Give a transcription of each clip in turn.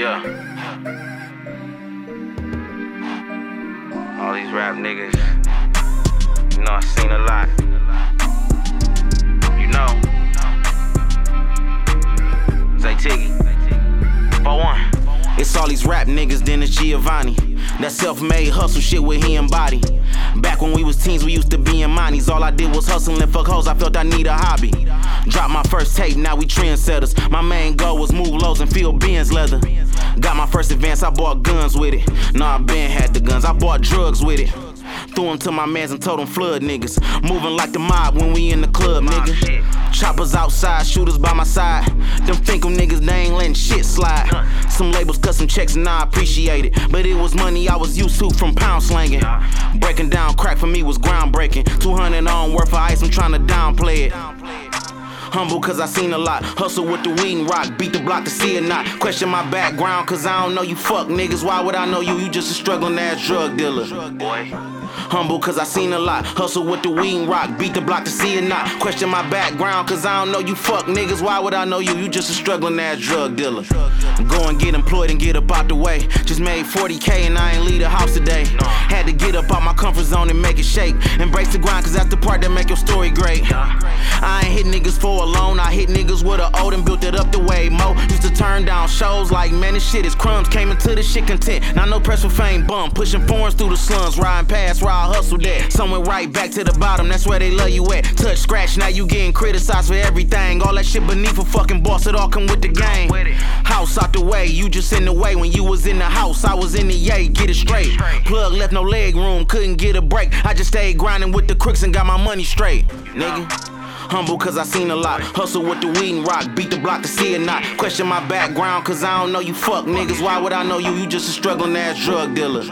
Yeah. All these rap niggas, you know I seen a lot. You know. Say Tiggy. 4-1. It's all these rap niggas, then it's Giovanni. That self-made hustle shit with he embody. Back when we was teens, we used to be in monies. All I did was hustle and fuck hoes, I felt I need a hobby. Dropped my first tape, now we trendsetters. My main goal was move lows and feel Benz leather. Got my first advance, I bought guns with it. Nah, Ben had the guns, I bought drugs with it. Threw them to my mans and told them flood niggas. Moving like the mob when we in the club, nigga. Choppers outside, shooters by my side. Them think them niggas, they ain't letting shit slide. Some labels cut some checks and I appreciate it, but it was money I was used to from pound slanging. Breaking down crack for me was groundbreaking. 200 on worth of ice, I'm trying to downplay it. Humble cause I seen a lot. Hustle with the weed and rock. Beat the block to see it not. Question my background cause I don't know you fuck niggas. Why would I know you? You just a struggling ass drug dealer. Boy. Humble cause I seen a lot. Hustle with the weed and rock. Beat the block to see it not. Question my background cause I don't know you fuck niggas. Why would I know you? You just a struggling ass drug dealer. Go and get employed and get up out the way. Just made 40K and I ain't leave the house today. Had to get up out my comfort zone and make it shake. Embrace the grind cause that's the part that make your story great. I ain't hit niggas for alone. I hit niggas with a old and built it up the way Mo used to turn down shows like man this shit is crumbs. Came into this shit content. Now no press for fame bum. Pushing foreigns through the slums. Riding past where I hustled at. Somewhere right back to the bottom. That's where they love you at. Touch scratch now you getting criticized for everything. All that shit beneath a fucking boss. It all come with the game. House out the way. You just in the way. When you was in the house I was in the yay. Get it straight. Plug left no leg room. Couldn't get a break. I just stayed grinding with the crooks and got my money straight. Nigga. Humble cause I seen a lot. Hustle with the weed and rock. Beat the block to see it not. Question my background cause I don't know you fuck niggas. Why would I know you? You just a struggling ass drug dealer.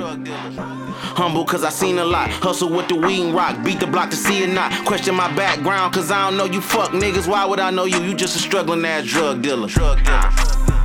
Humble cause I seen a lot. Hustle with the weed and rock. Beat the block to see it not. Question my background cause I don't know you fuck niggas. Why would I know you? You just a struggling ass drug dealer.